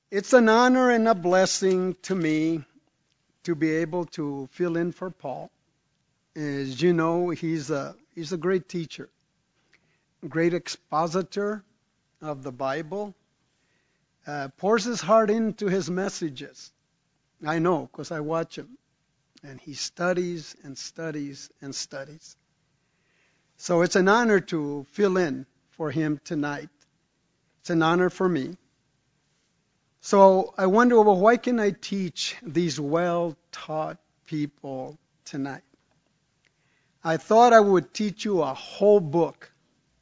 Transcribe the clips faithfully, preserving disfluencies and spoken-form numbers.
It's an honor and a blessing to me to be able to fill in for Paul. As you know, he's a he's a great teacher, great expositor of the Bible, uh, pours his heart into his messages. I know because I watch him, and he studies and studies and studies. So it's an honor to fill in for him tonight. It's an honor for me. So I wonder, well, why can I teach these well-taught people tonight? I thought I would teach you a whole book,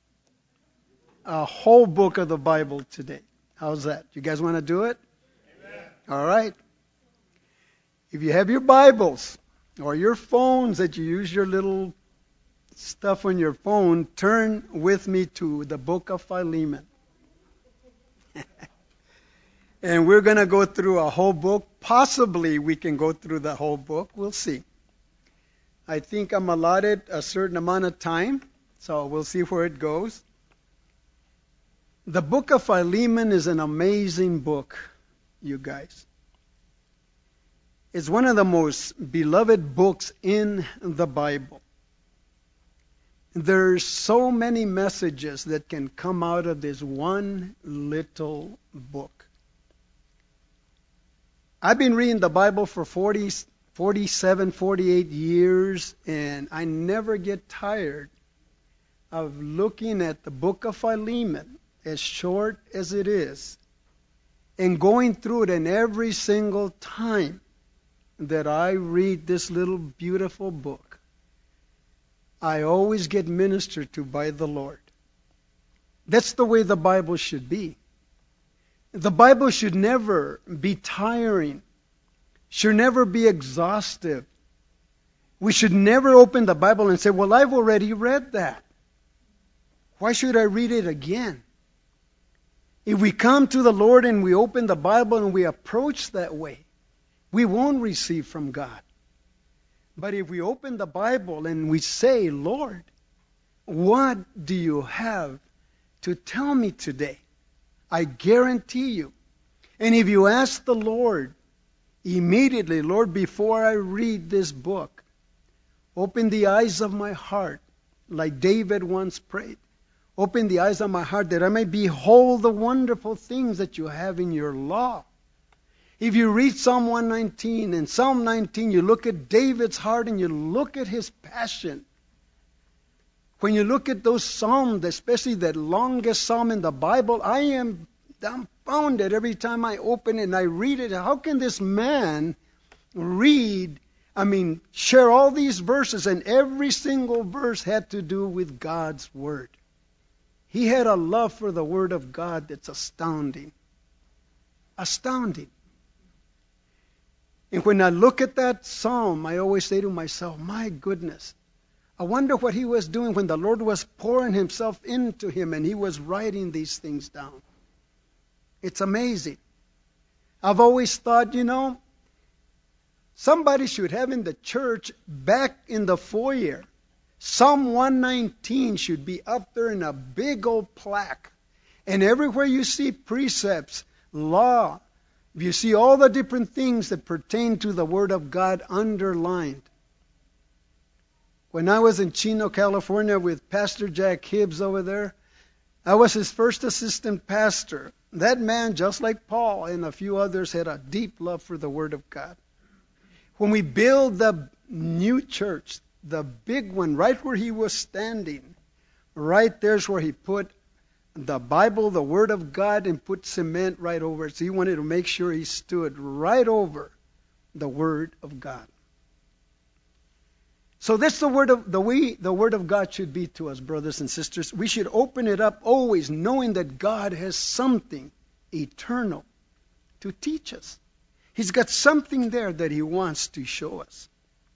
a whole book of the Bible today. How's that? You guys want to do it? Amen. All right. If you have your Bibles or your phones that you use your little stuff on your phone, turn with me to the book of Philemon. And we're going to go through a whole book. Possibly we can go through the whole book. We'll see. I think I'm allotted a certain amount of time, so we'll see where it goes. The book of Philemon is an amazing book, you guys. It's one of the most beloved books in the Bible. There's so many messages that can come out of this one little book. I've been reading the Bible for forty, forty-seven, forty-eight years, and I never get tired of looking at the book of Philemon, as short as it is, and going through it, and every single time that I read this little beautiful book, I always get ministered to by the Lord. That's the way the Bible should be. The Bible should never be tiring, should never be exhaustive. We should never open the Bible and say, well, I've already read that. Why should I read it again? If we come to the Lord and we open the Bible and we approach that way, we won't receive from God. But if we open the Bible and we say, Lord, what do you have to tell me today? I guarantee you. And if you ask the Lord immediately, Lord, before I read this book, open the eyes of my heart, like David once prayed. Open the eyes of my heart that I may behold the wonderful things that you have in your law. If you read Psalm one nineteen, and Psalm nineteen, you look at David's heart and you look at his passion. When you look at those psalms, especially that longest psalm in the Bible, I am dumbfounded every time I open it and I read it. How can this man read, I mean, share all these verses, and every single verse had to do with God's Word? He had a love for the Word of God that's astounding. Astounding. And when I look at that psalm, I always say to myself, my goodness, I wonder what he was doing when the Lord was pouring himself into him and he was writing these things down. It's amazing. I've always thought, you know, somebody should have in the church, back in the foyer, Psalm one nineteen should be up there in a big old plaque. And everywhere you see precepts, law, you see all the different things that pertain to the Word of God underlined. When I was in Chino, California with Pastor Jack Hibbs over there, I was his first assistant pastor. That man, just like Paul and a few others, had a deep love for the Word of God. When we build the new church, the big one, right where he was standing, right there's where he put the Bible, the Word of God, and put cement right over it. So he wanted to make sure he stood right over the Word of God. So that's the word of the way the Word of God should be to us, brothers and sisters. We should open it up always knowing that God has something eternal to teach us. He's got something there that he wants to show us.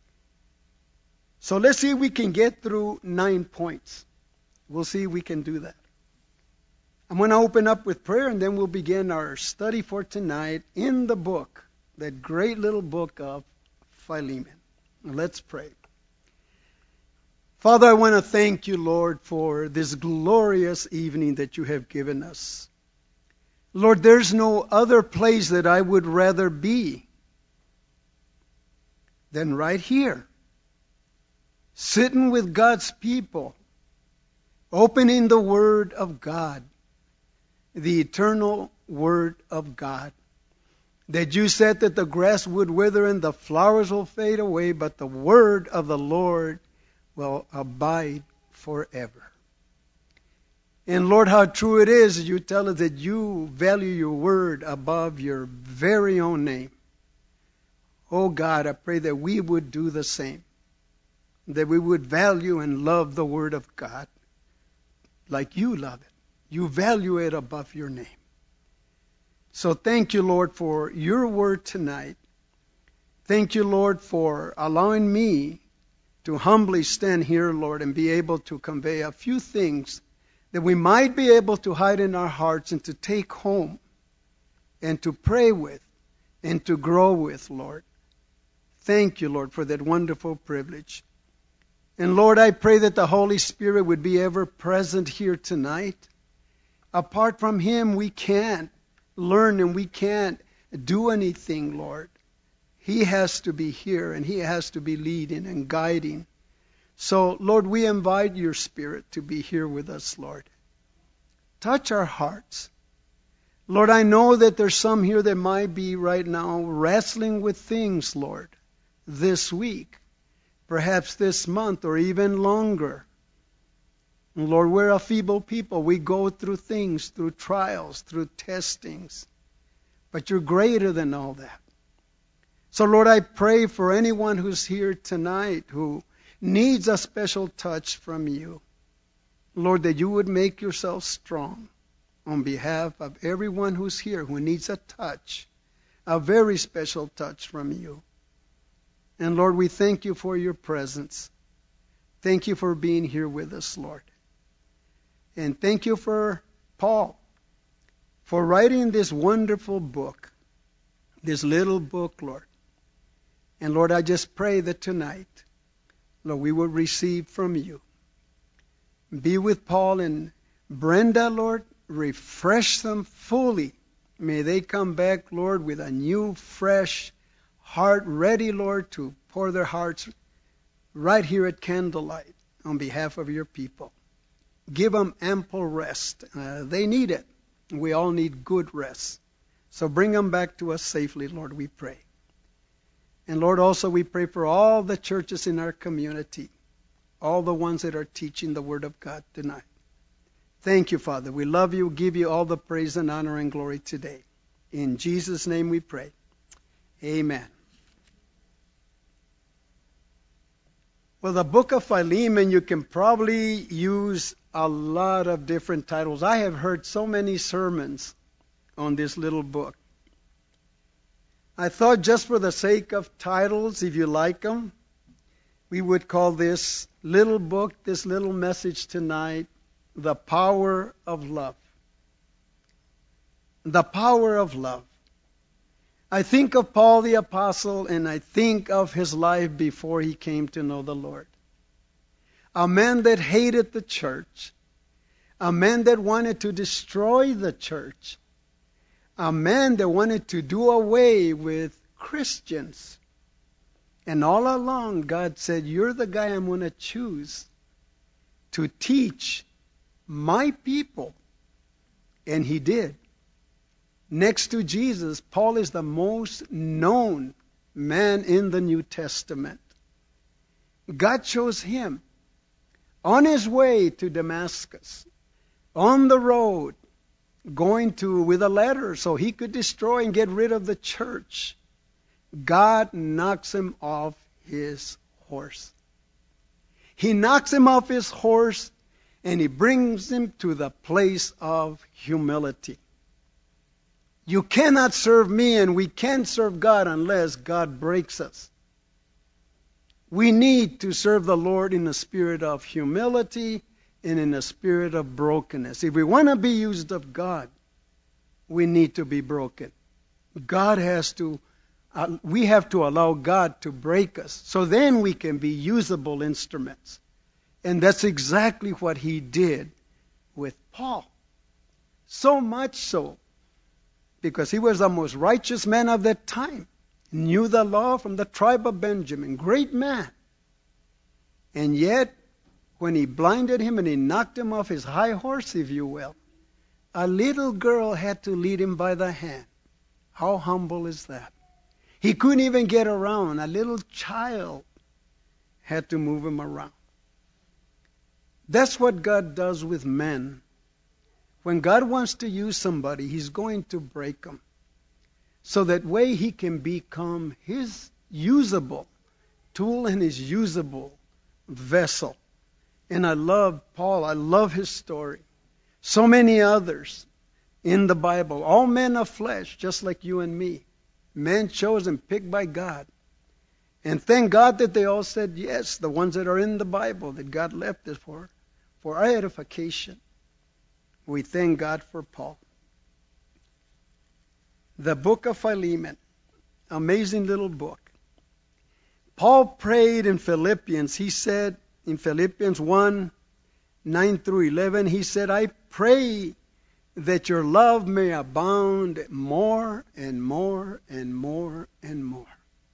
So let's see if we can get through nine points. We'll see if we can do that. I'm going to open up with prayer, and then we'll begin our study for tonight in the book, that great little book of Philemon. Let's pray. Father, I want to thank you, Lord, for this glorious evening that you have given us. Lord, there's no other place that I would rather be than right here, sitting with God's people, opening the Word of God, the eternal Word of God. That you said that the grass would wither and the flowers will fade away, but the Word of the Lord will abide forever. And Lord, how true it is, you tell us that you value your Word above your very own name. Oh God, I pray that we would do the same. That we would value and love the Word of God like you love it. You value it above your name. So thank you, Lord, for your word tonight. Thank you, Lord, for allowing me to humbly stand here, Lord, and be able to convey a few things that we might be able to hide in our hearts and to take home and to pray with and to grow with, Lord. Thank you, Lord, for that wonderful privilege. And Lord, I pray that the Holy Spirit would be ever present here tonight. Apart from Him, we can't learn and we can't do anything, Lord. He has to be here and He has to be leading and guiding. So, Lord, we invite your Spirit to be here with us, Lord. Touch our hearts. Lord, I know that there's some here that might be right now wrestling with things, Lord, this week, perhaps this month, or even longer. And Lord, we're a feeble people. We go through things, through trials, through testings. But you're greater than all that. So, Lord, I pray for anyone who's here tonight who needs a special touch from you. Lord, that you would make yourself strong on behalf of everyone who's here who needs a touch, a very special touch from you. And Lord, we thank you for your presence. Thank you for being here with us, Lord. And thank you for Paul, for writing this wonderful book, this little book, Lord. And Lord, I just pray that tonight, Lord, we will receive from you. Be with Paul and Brenda, Lord. Refresh them fully. May they come back, Lord, with a new, fresh heart, ready, Lord, to pour their hearts right here at Candlelight on behalf of your people. Give them ample rest. Uh, they need it. We all need good rest. So bring them back to us safely, Lord, we pray. And Lord, also we pray for all the churches in our community, all the ones that are teaching the Word of God tonight. Thank you, Father. We love you, give you all the praise and honor and glory today. In Jesus' name we pray. Amen. Well, the book of Philemon, you can probably use a lot of different titles. I have heard so many sermons on this little book. I thought just for the sake of titles, if you like them, we would call this little book, this little message tonight, The Power of Love. The Power of Love. I think of Paul the Apostle, and I think of his life before he came to know the Lord. A man that hated the church. A man that wanted to destroy the church. A man that wanted to do away with Christians. And all along, God said, you're the guy I'm going to choose to teach my people. And he did. Next to Jesus, Paul is the most known man in the New Testament. God chose him on his way to Damascus, on the road, going to with a letter so he could destroy and get rid of the church. God knocks him off his horse. He knocks him off his horse and he brings him to the place of humility. You cannot serve me and we can't serve God unless God breaks us. We need to serve the Lord in a spirit of humility and in a spirit of brokenness. If we want to be used of God, we need to be broken. God has to, uh, we have to allow God to break us so then we can be usable instruments. And that's exactly what he did with Paul. So much so because he was the most righteous man of that time. Knew the law from the tribe of Benjamin. Great man. And yet, when he blinded him and he knocked him off his high horse, if you will, a little girl had to lead him by the hand. How humble is that? He couldn't even get around. A little child had to move him around. That's what God does with men. When God wants to use somebody, He's going to break them. So that way He can become His usable tool and His usable vessel. And I love Paul. I love his story. So many others in the Bible. All men of flesh, just like you and me. Men chosen, picked by God. And thank God that they all said yes, the ones that are in the Bible that God left us for, for our edification. We thank God for Paul. The book of Philemon, amazing little book. Paul prayed in Philippians. He said in Philippians one, nine through eleven, he said, I pray that your love may abound more and more and more and more.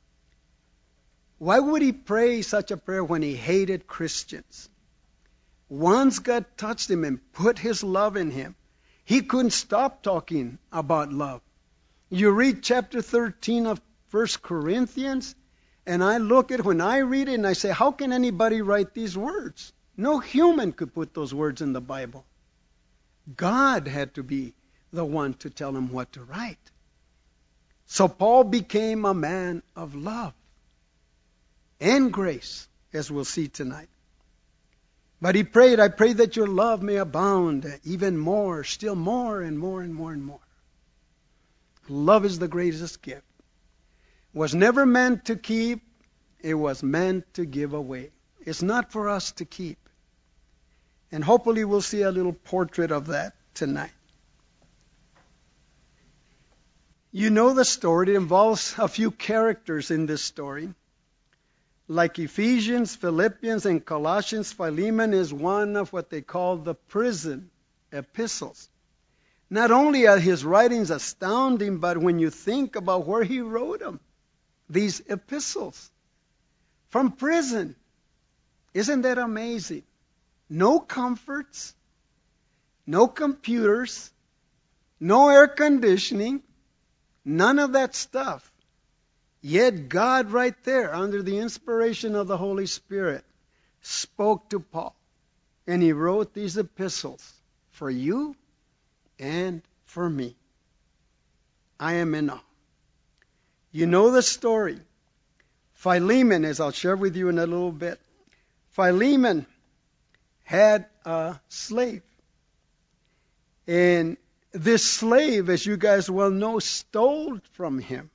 Why would he pray such a prayer when he hated Christians? Once God touched him and put his love in him, he couldn't stop talking about love. You read chapter thirteen of First Corinthians, and I look at when I read it and I say, how can anybody write these words? No human could put those words in the Bible. God had to be the one to tell him what to write. So Paul became a man of love and grace, as we'll see tonight. But he prayed, I pray that your love may abound even more, still more and more and more and more. Love is the greatest gift. Was never meant to keep, it was meant to give away. It's not for us to keep. And hopefully we'll see a little portrait of that tonight. You know the story. It involves a few characters in this story. Like Ephesians, Philippians, and Colossians, Philemon is one of what they call the prison epistles. Not only are his writings astounding, but when you think about where he wrote them, these epistles, from prison. Isn't that amazing? No comforts, no computers, no air conditioning, none of that stuff. Yet God right there, under the inspiration of the Holy Spirit, spoke to Paul. And he wrote these epistles for you and for me. I am in awe. You know the story. Philemon, as I'll share with you in a little bit. Philemon had a slave. And this slave, as you guys well know, stole from him.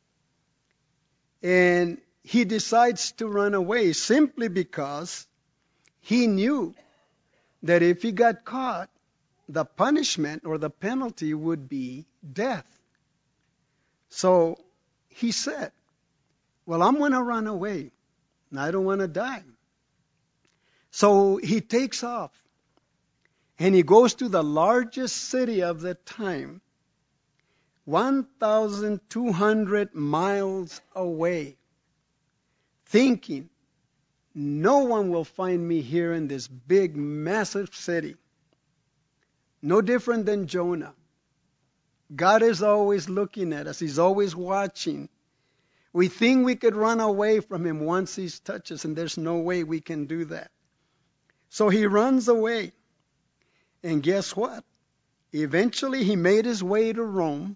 And he decides to run away simply because he knew that if he got caught, the punishment or the penalty would be death. So he said, well, I'm going to run away. And I don't want to die. So he takes off. And he goes to the largest city of the time, one thousand two hundred miles away, thinking, no one will find me here in this big, massive city. No different than Jonah. God is always looking at us. He's always watching. We think we could run away from him once he touches, and there's no way we can do that. So he runs away. And guess what? Eventually he made his way to Rome,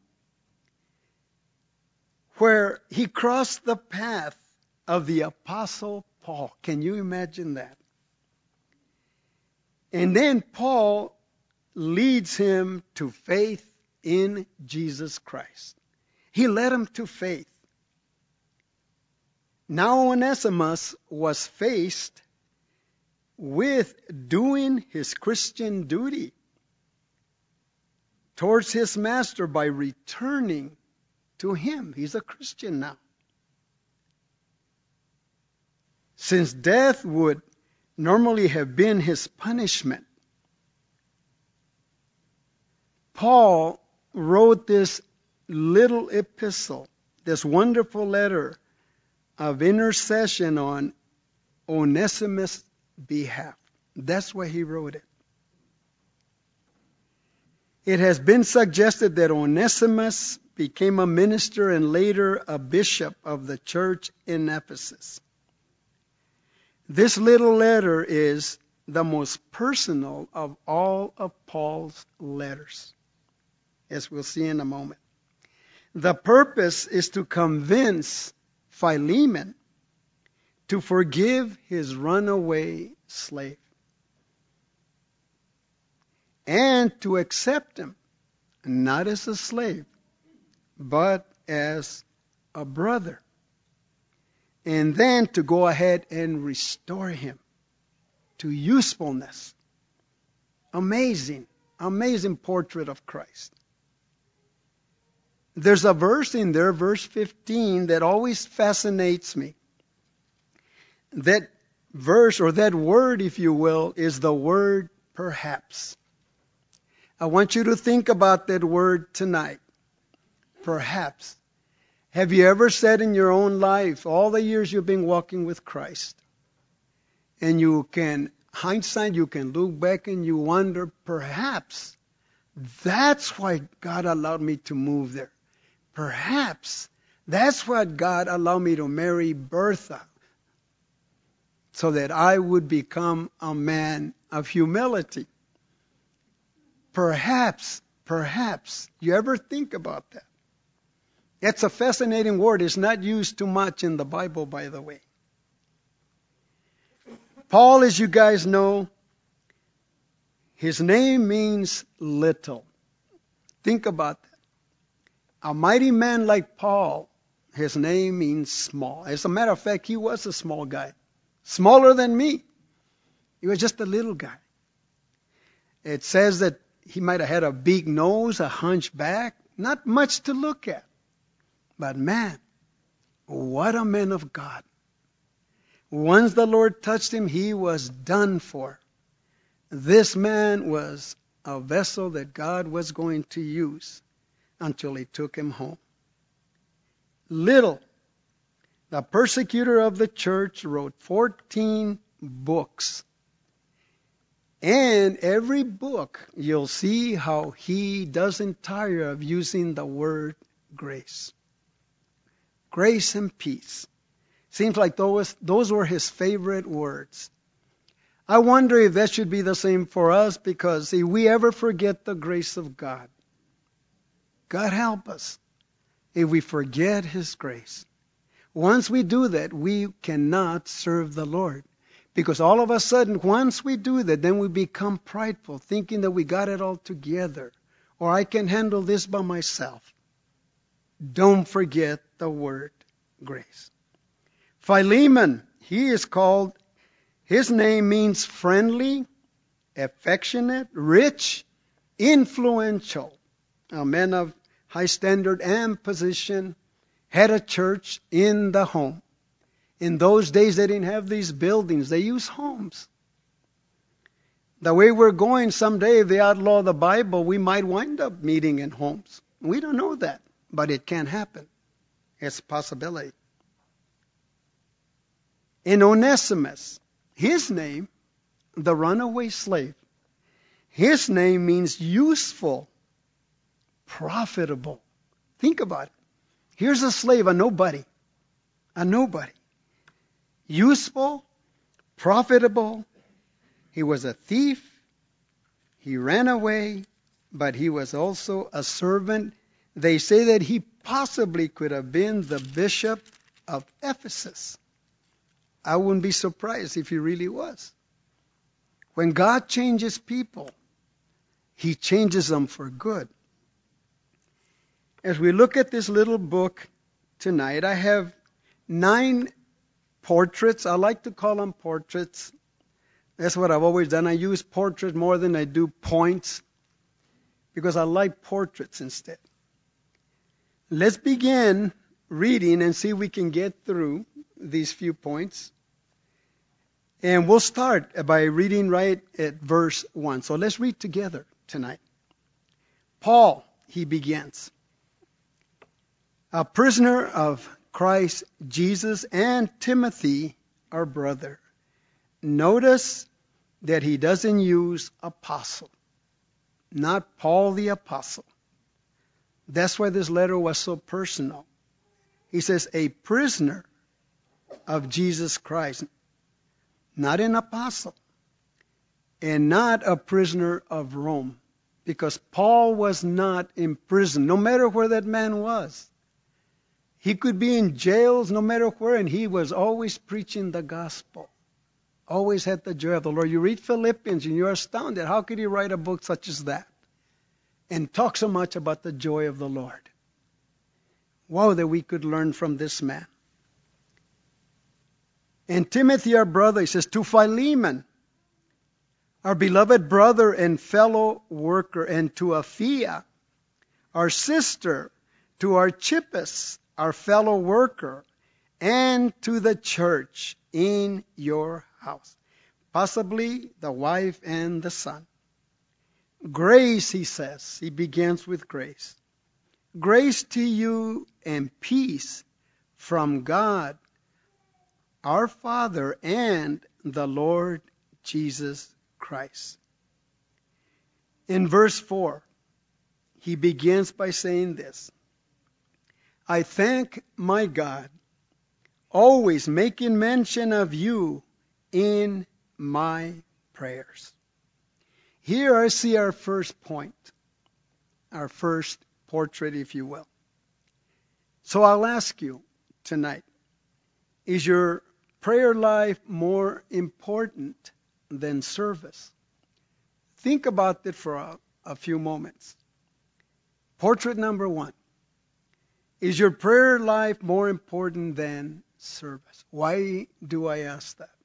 where he crossed the path of the Apostle Paul. Can you imagine that? And then Paul leads him to faith in Jesus Christ. He led him to faith. Now Onesimus was faced with doing his Christian duty towards his master by returning to him. He's a Christian now. Since death would normally have been his punishment, Paul wrote this little epistle, this wonderful letter of intercession on Onesimus' behalf. That's why he wrote it. It has been suggested that Onesimus became a minister and later a bishop of the church in Ephesus. This little letter is the most personal of all of Paul's letters, as we'll see in a moment. The purpose is to convince Philemon to forgive his runaway slave and to accept him, not as a slave, but as a brother. And then to go ahead and restore him to usefulness. Amazing, amazing portrait of Christ. There's a verse in there, verse fifteen, that always fascinates me. That verse, or that word, if you will, is the word perhaps. I want you to think about that word tonight. Perhaps. Have you ever said in your own life, all the years you've been walking with Christ, and you can, hindsight, you can look back and you wonder, perhaps that's why God allowed me to move there. Perhaps that's why God allowed me to marry Bertha, so that I would become a man of humility. Perhaps, perhaps. You ever think about that? It's a fascinating word. It's not used too much in the Bible, by the way. Paul, as you guys know, his name means little. Think about that. A mighty man like Paul, his name means small. As a matter of fact, he was a small guy. Smaller than me. He was just a little guy. It says that he might have had a big nose, a hunchback, not much to look at. But man, what a man of God. Once the Lord touched him, he was done for. This man was a vessel that God was going to use until he took him home. Little. The persecutor of the church wrote fourteen books. And every book, you'll see how he doesn't tire of using the word grace. Grace and peace. Seems like those, those were his favorite words. I wonder if that should be the same for us, because if we ever forget the grace of God, God help us if we forget his grace. Once we do that, we cannot serve the Lord. Because all of a sudden, once we do that, then we become prideful, thinking that we got it all together, or I can handle this by myself. Don't forget the word grace. Philemon, he is called, his name means friendly, affectionate, rich, influential. A man of high standard and position, had a church in the home. In those days, they didn't have these buildings. They used homes. The way we're going, someday, if they outlaw the Bible, we might wind up meeting in homes. We don't know that, but it can happen. It's a possibility. In Onesimus, his name, the runaway slave, his name means useful, profitable. Think about it. Here's a slave, a nobody, a nobody. Useful, profitable. He was a thief. He ran away, but he was also a servant. They say that he possibly could have been the bishop of Ephesus. I wouldn't be surprised if he really was. When God changes people, he changes them for good. As we look at this little book tonight, I have nine portraits. I like to call them portraits. That's what I've always done. I use portraits more than I do points, because I like portraits instead. Let's begin reading and see if we can get through these few points. And we'll start by reading right at verse one. So let's read together tonight. Paul, he begins. a prisoner of Christ Jesus, and Timothy, our brother. Notice that he doesn't use apostle, not Paul the apostle. That's why this letter was so personal. He says, a prisoner of Jesus Christ, not an apostle, and not a prisoner of Rome, because Paul was not in prison, no matter where that man was. He could be in jails, no matter where, and he was always preaching the gospel. Always had the joy of the Lord. You read Philippians and you're astounded. How could he write a book such as that and talk so much about the joy of the Lord? Wow, that we could learn from this man. And Timothy, our brother, he says, to Philemon, our beloved brother and fellow worker, and to Apphia, our sister, to Archippus, our fellow worker, and to the church in your house. Possibly the wife and the son. Grace, he says. He begins with grace. Grace to you and peace from God, our Father, and the Lord Jesus Christ. In verse four, he begins by saying this. I thank my God, always making mention of you in my prayers. Here I see our first point, our first portrait, if you will. So I'll ask you tonight, is your prayer life more important than service? Think about it for a, a few moments. Portrait number one. Is your prayer life more important than service? Why do I ask that?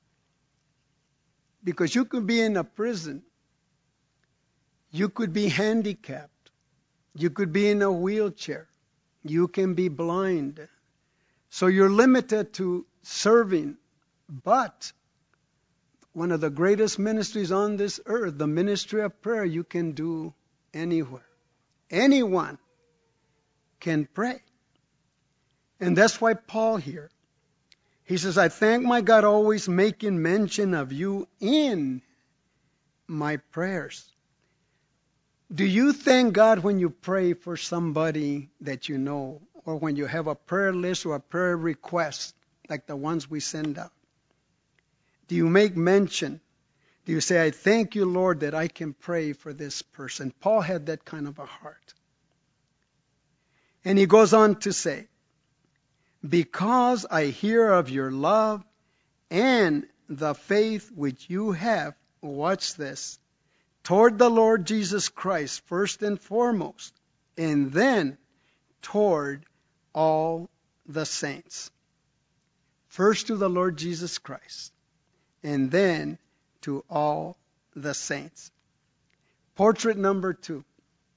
Because you could be in a prison. You could be handicapped. You could be in a wheelchair. You can be blind. So you're limited to serving. But one of the greatest ministries on this earth, the ministry of prayer, you can do anywhere. Anyone can pray. And that's why Paul here, he says, I thank my God, always making mention of you in my prayers. Do you thank God when you pray for somebody that you know, or when you have a prayer list or a prayer request, like the ones we send out? Do you make mention? Do you say, I thank you, Lord, that I can pray for this person? Paul had that kind of a heart. And he goes on to say, because I hear of your love and the faith which you have, watch this, toward the Lord Jesus Christ first and foremost, and then toward all the saints. First to the Lord Jesus Christ, and then to all the saints. Portrait number two.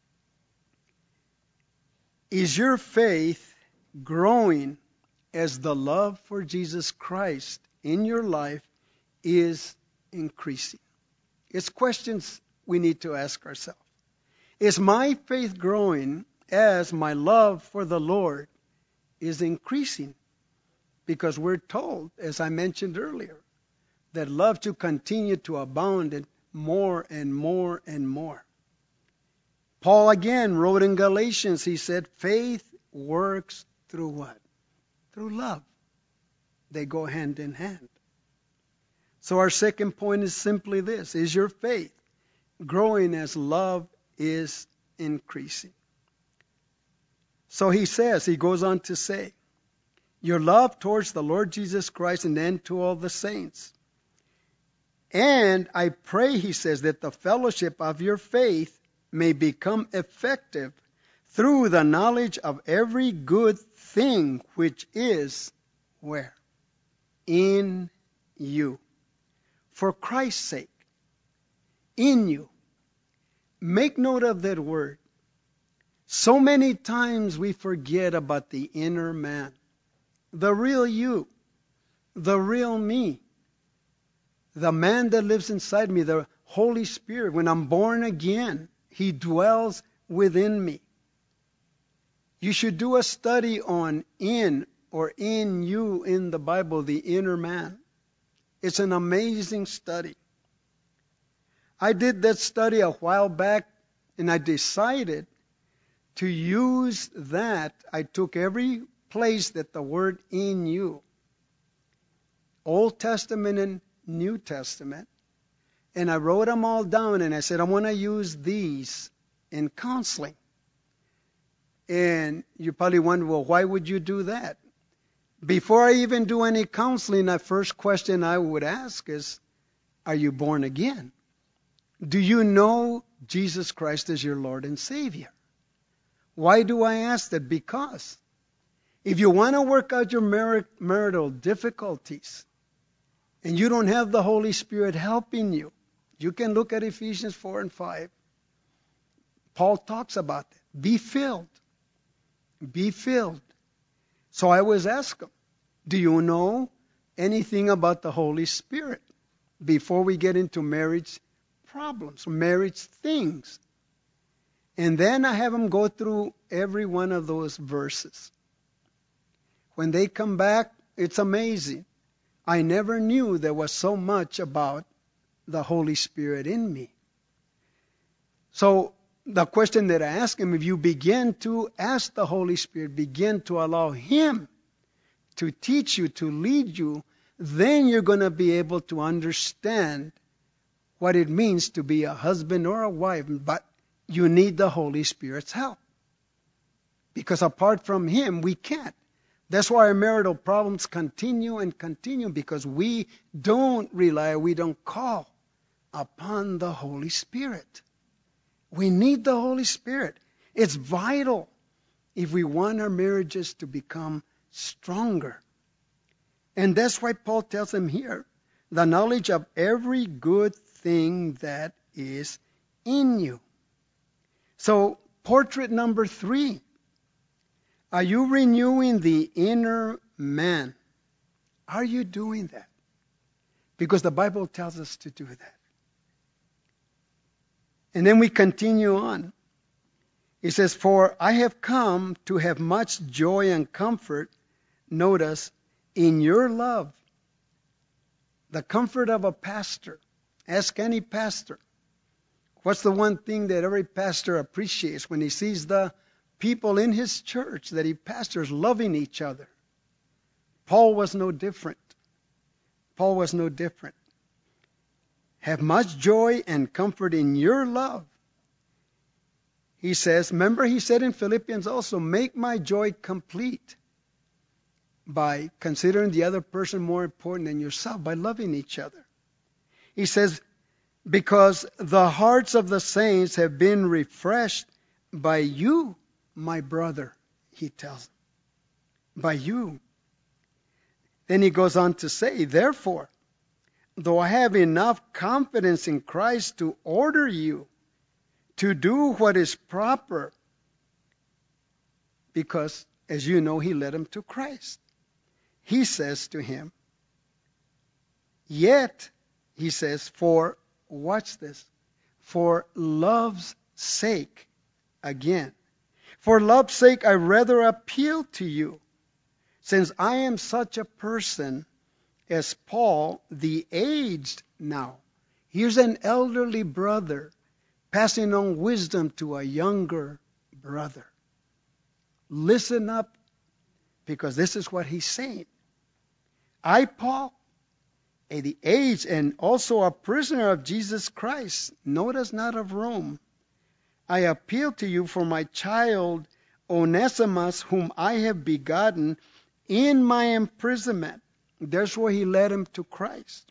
Is your faith growing as the love for Jesus Christ in your life is increasing? It's questions we need to ask ourselves. Is my faith growing as my love for the Lord is increasing? Because we're told, as I mentioned earlier, that love to continue to abound in more and more and more. Paul again wrote in Galatians, he said, faith works through what? Through love. They go hand in hand. So our second point is simply this. Is your faith growing as love is increasing? So he says, he goes on to say, your love towards the Lord Jesus Christ and then to all the saints. And I pray, he says, that the fellowship of your faith may become effective through the knowledge of every good thing which is where? In you. For Christ's sake. In you. Make note of that word. So many times we forget about the inner man. The real you. The real me. The man that lives inside me, the Holy Spirit. When I'm born again, He dwells within me. You should do a study on in or in you in the Bible, the inner man. It's an amazing study. I did that study a while back, and I decided to use that. I took every place that the word in you, Old Testament and New Testament, and I wrote them all down, and I said, I want to use these in counseling. And you probably wonder, well, why would you do that? Before I even do any counseling, the first question I would ask is, are you born again? Do you know Jesus Christ as your Lord and Savior? Why do I ask that? Because if you want to work out your mar- marital difficulties and you don't have the Holy Spirit helping you, you can look at Ephesians four and five. Paul talks about that. Be filled. Be filled. So I always ask them, do you know anything about the Holy Spirit before we get into marriage problems, marriage things? And then I have them go through every one of those verses. When they come back, it's amazing. I never knew there was so much about the Holy Spirit in me. So the question that I ask him, if you begin to ask the Holy Spirit, begin to allow Him to teach you, to lead you, then you're going to be able to understand what it means to be a husband or a wife. But you need the Holy Spirit's help. Because apart from Him, we can't. That's why our marital problems continue and continue, because we don't rely, we don't call upon the Holy Spirit. We need the Holy Spirit. It's vital if we want our marriages to become stronger. And that's why Paul tells them here, the knowledge of every good thing that is in you. So, portrait number three. Are you renewing the inner man? Are you doing that? Because the Bible tells us to do that. And then we continue on. It says, for I have come to have much joy and comfort, notice, in your love. The comfort of a pastor. Ask any pastor. What's the one thing that every pastor appreciates when he sees the people in his church that he pastors loving each other? Paul was no different. Paul was no different. Have much joy and comfort in your love. He says, remember he said in Philippians also, make my joy complete by considering the other person more important than yourself, by loving each other. He says, because the hearts of the saints have been refreshed by you, my brother, he tells them. By you. Then he goes on to say, therefore, though I have enough confidence in Christ to order you to do what is proper, because, as you know, he led him to Christ. He says to him, yet, he says, for, watch this, for love's sake, again, for love's sake I rather appeal to you, since I am such a person as Paul, the aged now. Here's an elderly brother passing on wisdom to a younger brother. Listen up, because this is what he's saying. I, Paul, the aged and also a prisoner of Jesus Christ, notice not of Rome, I appeal to you for my child Onesimus, whom I have begotten in my imprisonment. That's where he led him to Christ.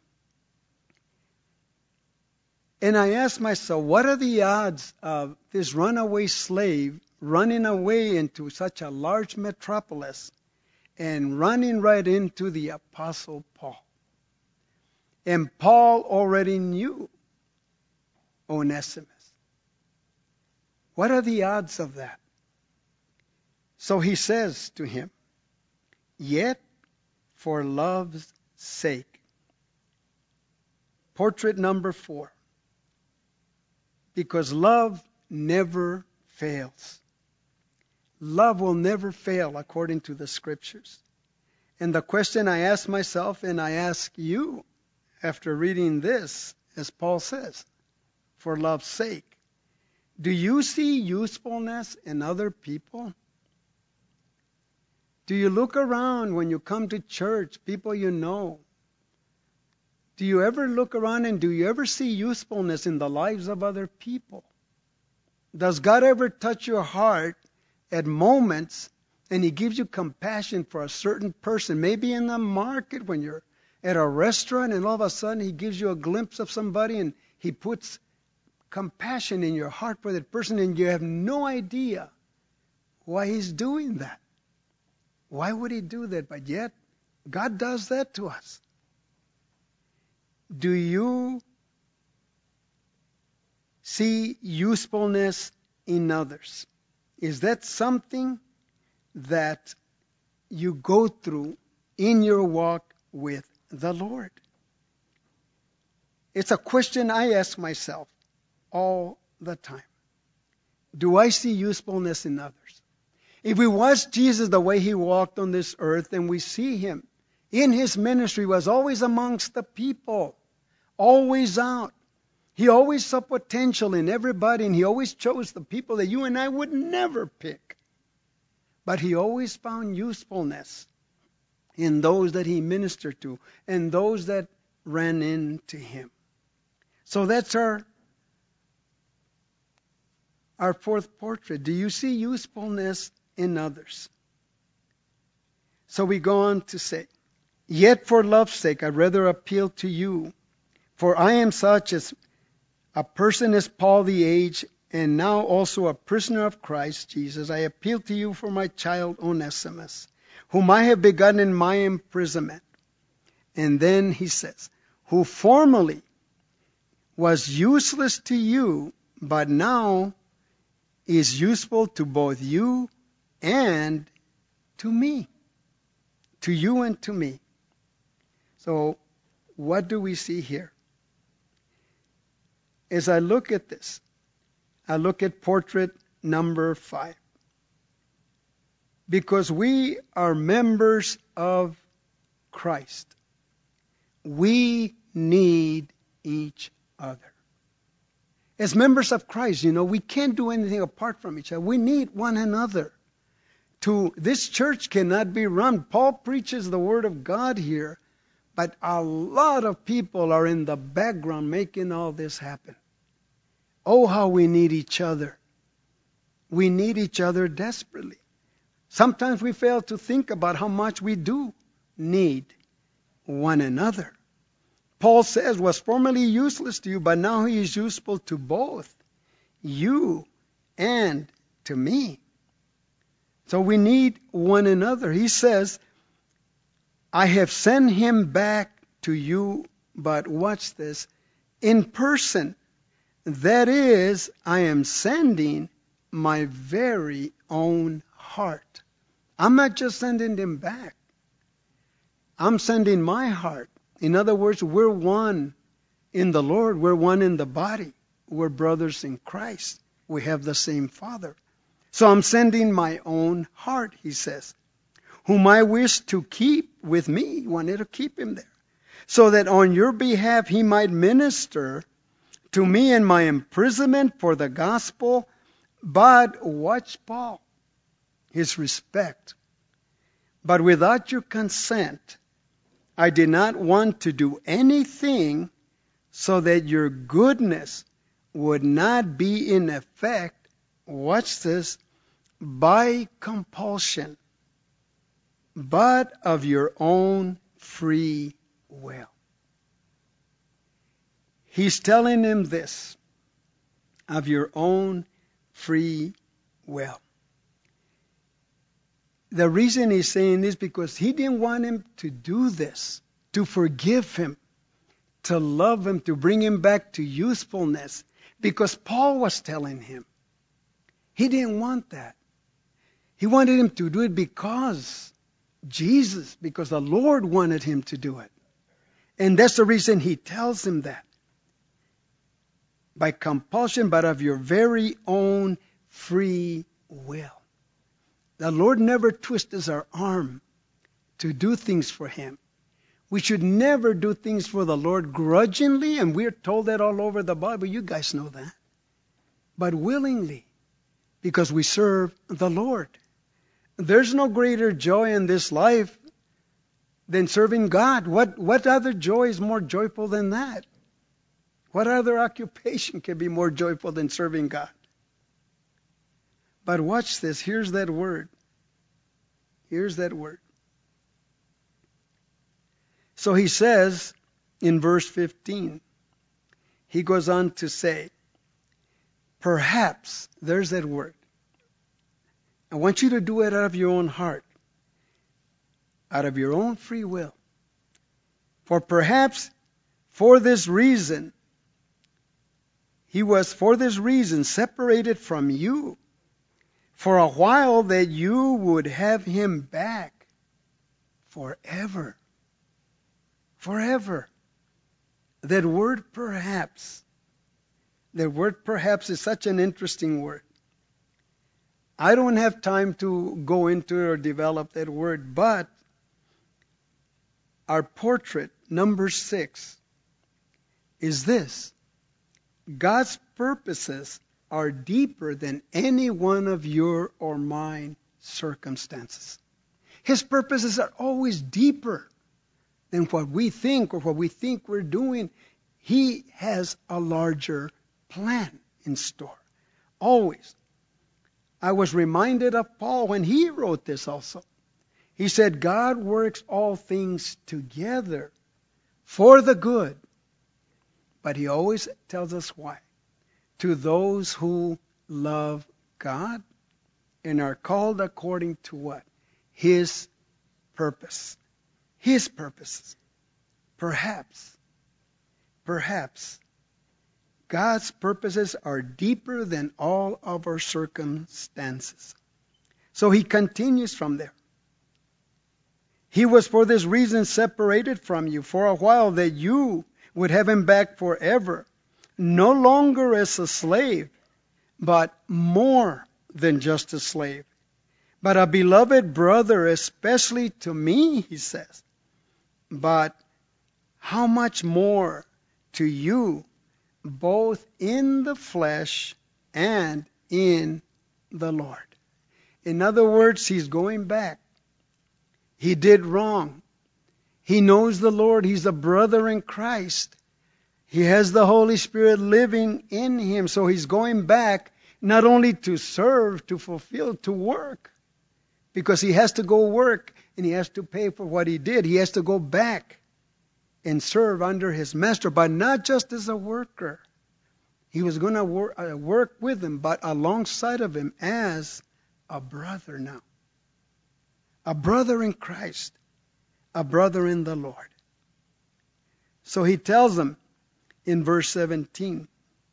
And I asked myself, what are the odds of this runaway slave running away into such a large metropolis and running right into the Apostle Paul? And Paul already knew Onesimus. What are the odds of that? So he says to him, yet for love's sake. Portrait number four. Because love never fails. Love will never fail according to the scriptures. And the question I ask myself and I ask you after reading this, as Paul says, for love's sake, do you see usefulness in other people? Do you look around when you come to church, people you know? Do you ever look around and do you ever see usefulness in the lives of other people? Does God ever touch your heart at moments and He gives you compassion for a certain person? Maybe in the market when you're at a restaurant and all of a sudden He gives you a glimpse of somebody and He puts compassion in your heart for that person and you have no idea why He's doing that. Why would He do that? But yet, God does that to us. Do you see usefulness in others? Is that something that you go through in your walk with the Lord? It's a question I ask myself all the time. Do I see usefulness in others? If we watch Jesus the way He walked on this earth and we see Him in His ministry was always amongst the people, always out. He always saw potential in everybody and He always chose the people that you and I would never pick. But He always found usefulness in those that He ministered to and those that ran into Him. So that's our Our fourth portrait. Do you see usefulness in others? So we go on to say, yet for love's sake, I'd rather appeal to you. For I am such as a person as Paul the aged, and now also a prisoner of Christ Jesus. I appeal to you for my child Onesimus, whom I have begotten in my imprisonment. And then he says, who formerly was useless to you, but now is useful to both you and to me. To you and to me. So, what do we see here? As I look at this, I look at portrait number five. Because we are members of Christ, we need each other. As members of Christ, you know, we can't do anything apart from each other. We need one another. To this church cannot be run. Paul preaches the Word of God here, but a lot of people are in the background making all this happen. Oh, how we need each other. We need each other desperately. Sometimes we fail to think about how much we do need one another. Paul says, was formerly useless to you, but now he is useful to both you and to me. So we need one another. He says, I have sent him back to you, but watch this, in person. That is, I am sending my very own heart. I'm not just sending him back. I'm sending my heart. In other words, we're one in the Lord. We're one in the body. We're brothers in Christ. We have the same Father. So I'm sending my own heart, he says, whom I wish to keep with me. He wanted to keep him there. So that on your behalf he might minister to me in my imprisonment for the gospel. But watch Paul, his respect. But without your consent, I did not want to do anything so that your goodness would not be in effect, watch this, by compulsion, but of your own free will. He's telling him this, of your own free will. The reason he's saying this because he didn't want him to do this, to forgive him, to love him, to bring him back to usefulness, because Paul was telling him. He didn't want that. He wanted him to do it because Jesus, because the Lord wanted him to do it. And that's the reason he tells him that. By compulsion, but of your very own free will. The Lord never twists our arm to do things for Him. We should never do things for the Lord grudgingly, and we're told that all over the Bible. You guys know that. But willingly, because we serve the Lord. There's no greater joy in this life than serving God. What, what other joy is more joyful than that? What other occupation can be more joyful than serving God? But watch this. Here's that word. Here's that word. So he says in verse fifteen, he goes on to say, perhaps, there's that word. I want you to do it out of your own heart, out of your own free will. For perhaps for this reason, he was for this reason separated from you for a while, that you would have him back forever. Forever. That word perhaps, that word perhaps is such an interesting word. I don't have time to go into it or develop that word, but our portrait, number six, is this. God's purposes are deeper than any one of your or mine circumstances. His purposes are always deeper than what we think or what we think we're doing. He has a larger plan in store. Always. I was reminded of Paul when he wrote this also. He said, God works all things together for the good. But he always tells us why. To those who love God and are called according to what? His purpose. His purposes. Perhaps, perhaps, God's purposes are deeper than all of our circumstances. So he continues from there. He was for this reason separated from you for a while, that you would have him back forever, no longer as a slave, but more than just a slave, but a beloved brother, especially to me, he says. But how much more to you, both in the flesh and in the Lord. In other words, he's going back. He did wrong. He knows the Lord. He's a brother in Christ. He has the Holy Spirit living in him. So he's going back not only to serve, to fulfill, to work. Because he has to go work and he has to pay for what he did. He has to go back and serve under his master, but not just as a worker. He was going to work, uh, work with him, but alongside of him as a brother now. A brother in Christ. A brother in the Lord. So he tells them in verse seventeen,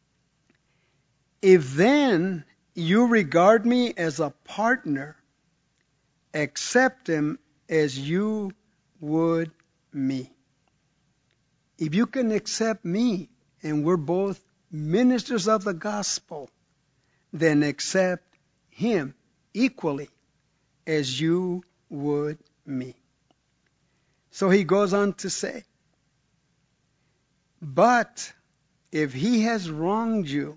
if then you regard me as a partner, accept him as you would me. If you can accept me, and we're both ministers of the gospel, then accept him equally as you would me. So he goes on to say, but if he has wronged you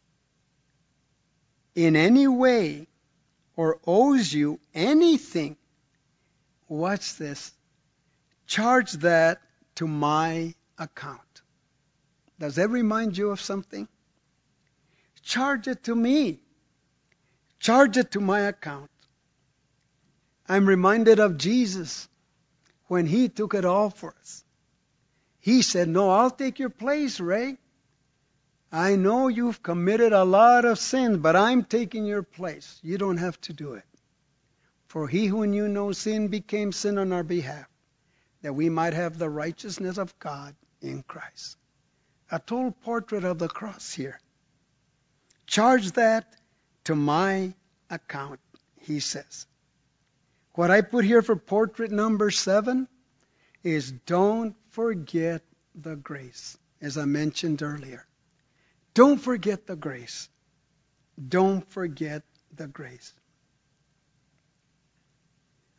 in any way or owes you anything, watch this, charge that to my account. Does that remind you of something? Charge it to me. Charge it to my account. I'm reminded of Jesus when he took it all for us. He said, no, I'll take your place, Ray. I know you've committed a lot of sins, but I'm taking your place. You don't have to do it. For he who knew no sin became sin on our behalf, that we might have the righteousness of God in Christ. A total portrait of the cross here. Charge that to my account, he says. What I put here for portrait number seven is don't forget the grace, as I mentioned earlier. Don't forget the grace. Don't forget the grace.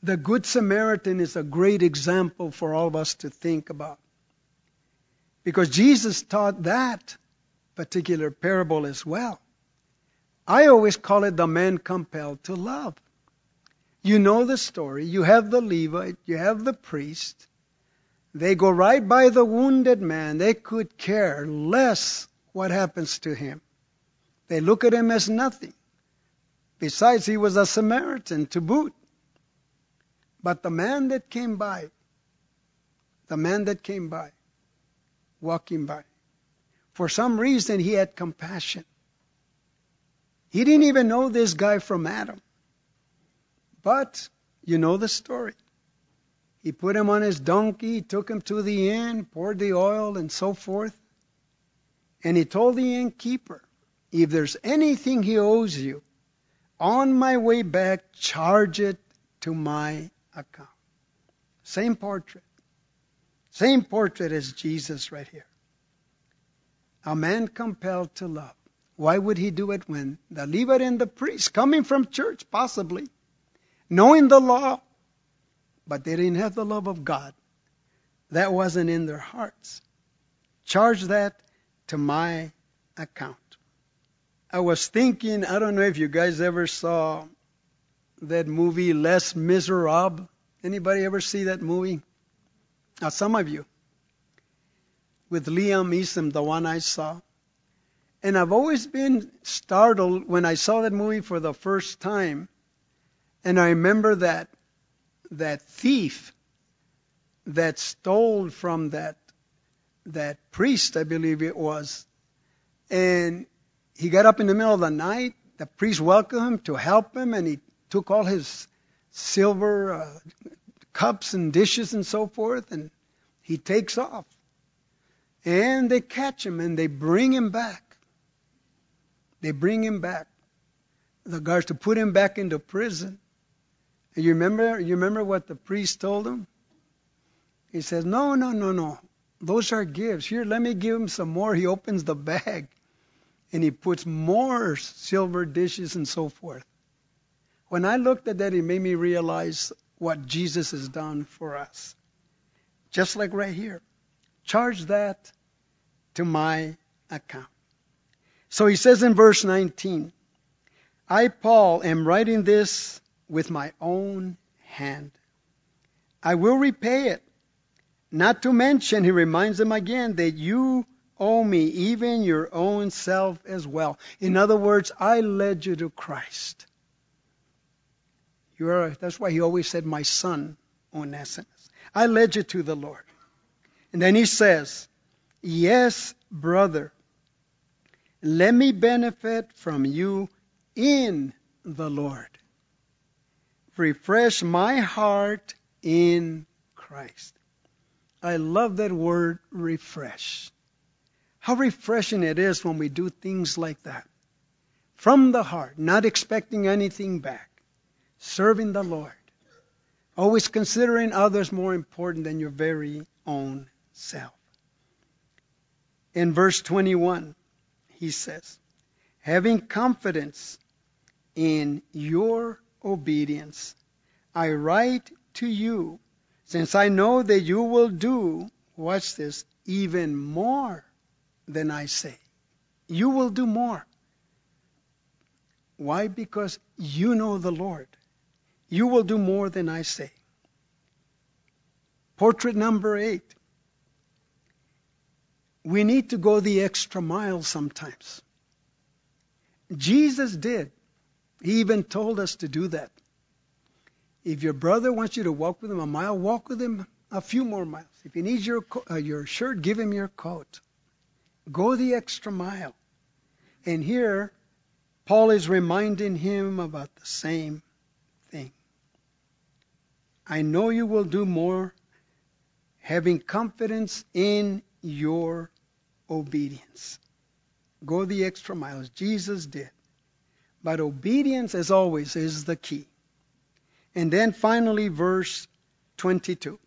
The Good Samaritan is a great example for all of us to think about. Because Jesus taught that particular parable as well. I always call it the man compelled to love. You know the story. You have the Levite, you have the priest. They go right by the wounded man. They could care less what happens to him. They look at him as nothing. Besides, he was a Samaritan to boot. But the man that came by, the man that came by, walking by, for some reason he had compassion. He didn't even know this guy from Adam. But you know the story. He put him on his donkey, took him to the inn, poured the oil and so forth. And he told the innkeeper, if there's anything he owes you, on my way back, charge it to my account. Same portrait. Same portrait as Jesus right here. A man compelled to love. Why would he do it when the Levite and the priest, coming from church possibly, knowing the law, but they didn't have the love of God. That wasn't in their hearts. Charge that to my account. I was thinking, I don't know if you guys ever saw that movie Les Miserables. Anybody ever see that movie? Now, some of you. With Liam Neeson, the one I saw. And I've always been startled when I saw that movie for the first time. And I remember that that thief that stole from that that priest, I believe it was. And he got up in the middle of the night. The priest welcomed him to help him, and he took all his silver uh, cups and dishes and so forth, and he takes off. And they catch him, and they bring him back. They bring him back. The guards to put him back into prison. And you remember, you remember what the priest told him? He says, no, no, no, no. Those are gifts. Here, let me give him some more. He opens the bag. And he puts more silver dishes and so forth. When I looked at that, it made me realize what Jesus has done for us. Just like right here. Charge that to my account. So he says in verse nineteen, I, Paul, am writing this with my own hand. I will repay it. Not to mention, he reminds them again, that you owe me even your own self as well. In other words, I led you to Christ. You are, that's why he always said, my son, Onesimus. I led you to the Lord. And then he says, yes, brother, let me benefit from you in the Lord. Refresh my heart in Christ. I love that word, refresh. How refreshing it is when we do things like that. From the heart, not expecting anything back. Serving the Lord. Always considering others more important than your very own self. In verse twenty-one, he says, having confidence in your obedience, I write to you, since I know that you will do, watch this, even more than I say. You will do more. Why? Because you know the Lord. You will do more than I say. Portrait number eight. We need to go the extra mile sometimes. Jesus did. He even told us to do that. If your brother wants you to walk with him a mile, walk with him a few more miles. If he needs your co- uh, your shirt, give him your coat. Go the extra mile. And here, Paul is reminding him about the same thing. I know you will do more, having confidence in your obedience. Go the extra mile, as Jesus did. But obedience, as always, is the key. And then finally, verse twenty-two.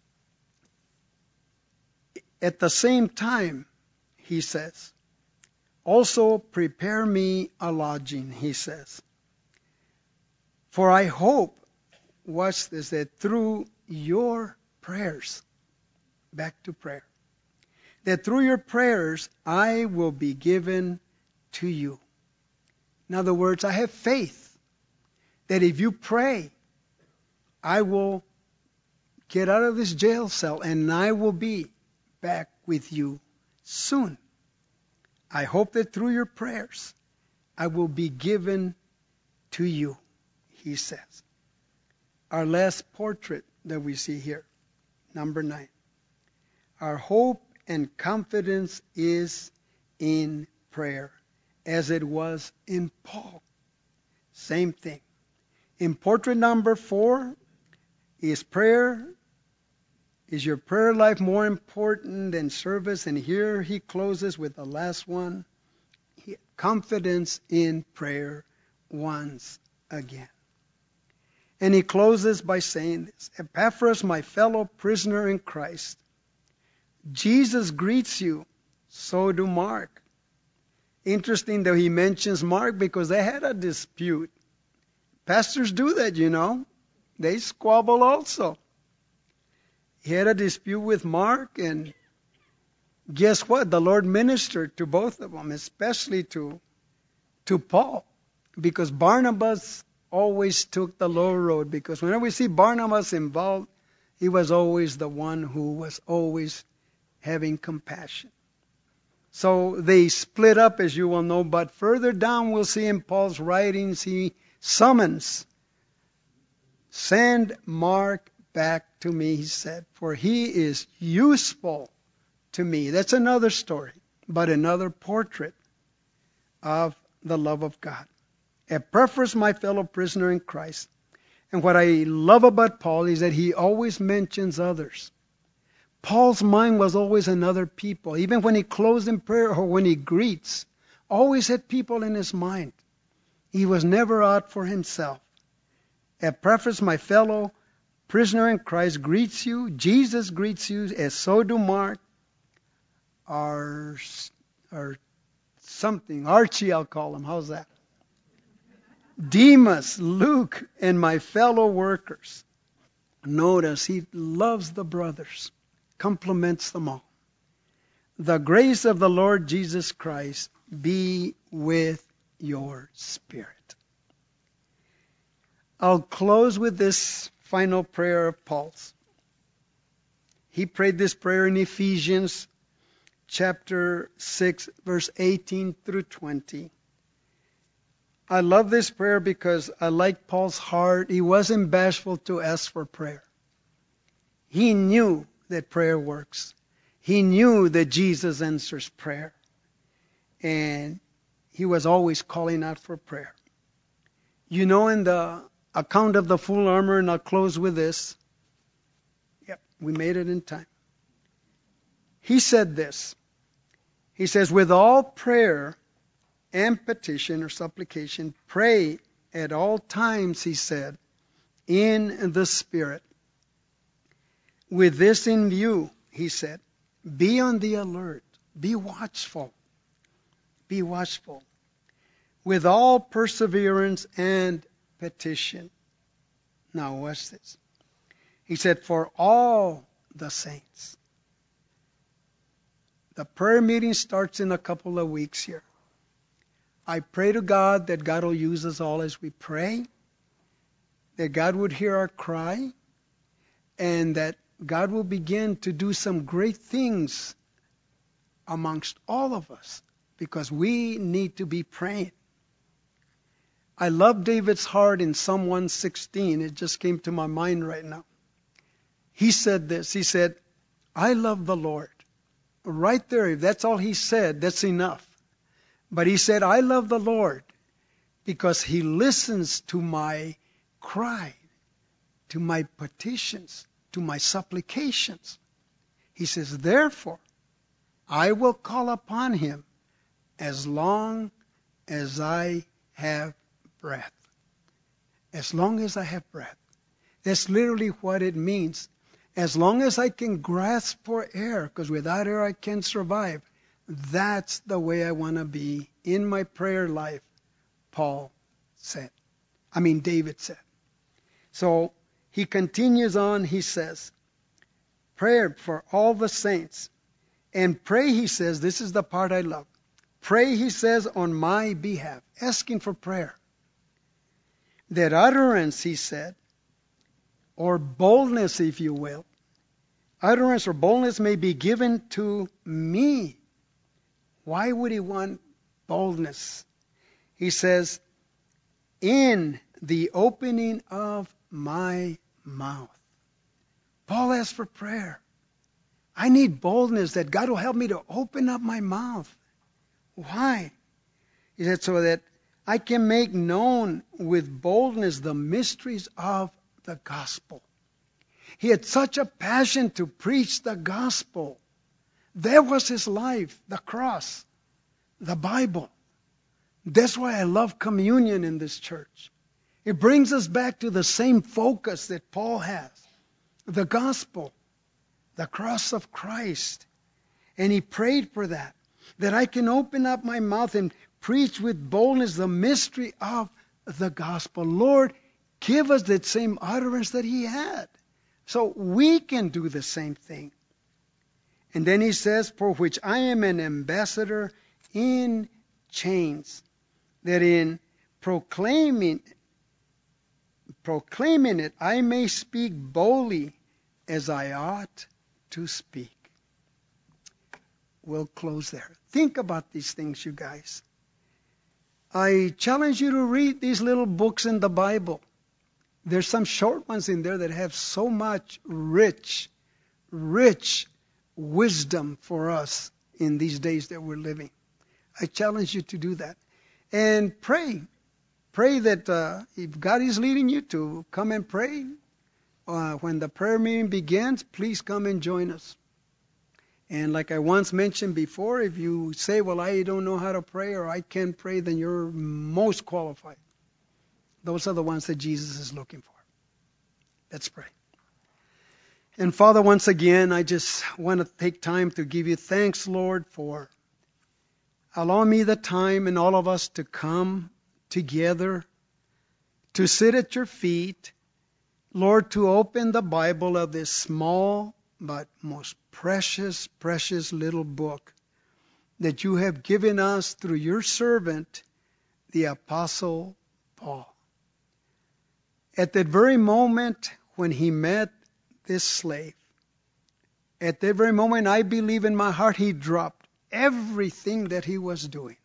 At the same time, he says, also prepare me a lodging, he says. For I hope watch this, that through your prayers, back to prayer, that through your prayers I will be given to you. In other words, I have faith that if you pray, I will get out of this jail cell and I will be back with you soon. I hope that through your prayers I will be given to you, he says. Our last portrait that we see here, number nine. Our hope and confidence is in prayer, as it was in Paul. Same thing. In portrait number four, is prayer, is your prayer life more important than service? And here he closes with the last one, confidence in prayer once again. And he closes by saying this, Epaphras, my fellow prisoner in Christ, Jesus greets you, so do Mark. Interesting that he mentions Mark because they had a dispute. Pastors do that, you know. They squabble also. He had a dispute with Mark, and guess what? The Lord ministered to both of them, especially to, to Paul, because Barnabas always took the low road, because whenever we see Barnabas involved, he was always the one who was always having compassion. So they split up, as you will know, but further down we'll see in Paul's writings he summons, send Mark back to me, he said, for he is useful to me. That's another story, but another portrait of the love of God. Epaphras, my fellow prisoner in Christ. And what I love about Paul is that he always mentions others. Paul's mind was always on other people. Even when he closed in prayer or when he greets, always had people in his mind. He was never out for himself. Epaphras, my fellow prisoner in Christ, greets you. Jesus greets you, as so do Mark, or, or something. Archie, I'll call him. How's that? Demas, Luke, and my fellow workers. Notice he loves the brothers, compliments them all. The grace of the Lord Jesus Christ be with your spirit. I'll close with this final prayer of Paul's. He prayed this prayer in Ephesians chapter six, verse eighteen through twenty. I love this prayer because I like Paul's heart. He wasn't bashful to ask for prayer. He knew that prayer works. He knew that Jesus answers prayer. And he was always calling out for prayer. You know, in the account of the full armor, and I'll close with this. Yep, we made it in time. He said this. He says, with all prayer and petition or supplication, pray at all times, he said, in the Spirit. With this in view, he said, be on the alert, be watchful, be watchful, with all perseverance and petition. Now watch this. He said, for all the saints. The prayer meeting starts in a couple of weeks here. I pray to God that God will use us all as we pray, that God would hear our cry, and that God will begin to do some great things amongst all of us, because we need to be praying. I love David's heart in Psalm one sixteen. It just came to my mind right now. He said this. He said, I love the Lord. Right there, if that's all he said, that's enough. But he said, I love the Lord because he listens to my cry, to my petitions, to my supplications. He says, therefore, I will call upon him as long as I have breath. As long as I have breath. That's literally what it means. As long as I can grasp for air, because without air I can't survive. That's the way I want to be in my prayer life, Paul said. I mean, David said. So he continues on, he says, prayer for all the saints. And pray, he says, this is the part I love. Pray, he says, on my behalf, asking for prayer. That utterance, he said, or boldness, if you will, utterance or boldness may be given to me. Why would he want boldness? He says, in the opening of my mouth. Paul asked for prayer. I need boldness that God will help me to open up my mouth. Why? He said, so that I can make known with boldness the mysteries of the gospel. He had such a passion to preach the gospel. There was his life, the cross, the Bible. That's why I love communion in this church. It brings us back to the same focus that Paul has. The gospel, the cross of Christ. And he prayed for that, that I can open up my mouth and preach with boldness the mystery of the gospel. Lord, give us that same utterance that he had, so we can do the same thing. And then he says, for which I am an ambassador in chains, that in proclaiming proclaiming it I may speak boldly as I ought to speak. We'll close there. Think about these things, you guys. I challenge you to read these little books in the Bible. There's some short ones in there that have so much rich, rich wisdom for us in these days that we're living. I challenge you to do that. And pray. Pray that uh, if God is leading you to come and pray, uh, when the prayer meeting begins, please come and join us. And like I once mentioned before, if you say, well, I don't know how to pray or I can't pray, then you're most qualified. Those are the ones that Jesus is looking for. Let's pray. And Father, once again, I just want to take time to give you thanks, Lord, for allowing me the time and all of us to come together, to sit at your feet, Lord, to open the Bible of this small but most precious, precious little book that you have given us through your servant, the Apostle Paul. At that very moment when he met this slave, at that very moment, I believe in my heart, he dropped everything that he was doing.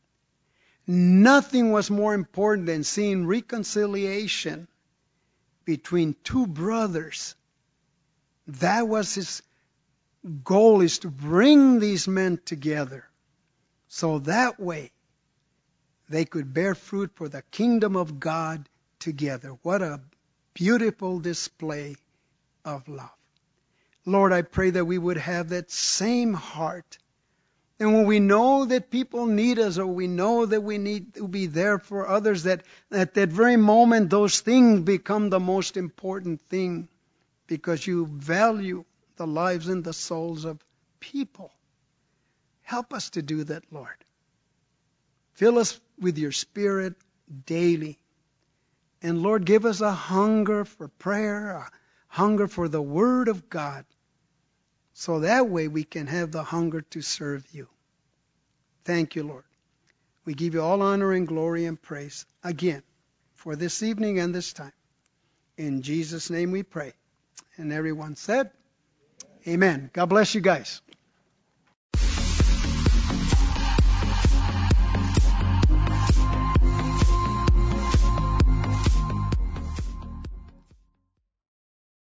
Nothing was more important than seeing reconciliation between two brothers. That was his goal, is to bring these men together, so that way they could bear fruit for the kingdom of God together. What a beautiful display of love. Lord, I pray that we would have that same heart. And when we know that people need us, or we know that we need to be there for others, that at that very moment those things become the most important thing, because you value the lives and the souls of people. Help us to do that, Lord. Fill us with your Spirit daily. And Lord, give us a hunger for prayer, a hunger for the Word of God, so that way we can have the hunger to serve you. Thank you, Lord. We give you all honor and glory and praise again for this evening and this time. In Jesus' name we pray. And everyone said, amen. God bless you guys.